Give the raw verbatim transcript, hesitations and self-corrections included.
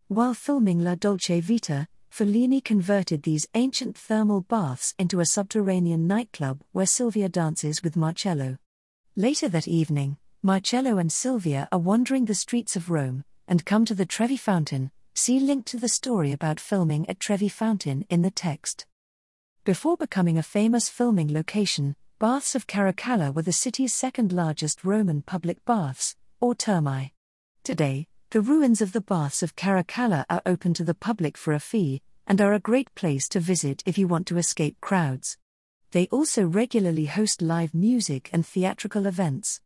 While filming La Dolce Vita, Fellini converted these ancient thermal baths into a subterranean nightclub where Silvia dances with Marcello. Later that evening, Marcello and Silvia are wandering the streets of Rome, and come to the Trevi Fountain. See link to the story about filming at Trevi Fountain in the text. Before becoming a famous filming location, Baths of Caracalla were the city's second largest Roman public baths, or thermae. Today, the ruins of the Baths of Caracalla are open to the public for a fee, and are a great place to visit if you want to escape crowds. They also regularly host live music and theatrical events.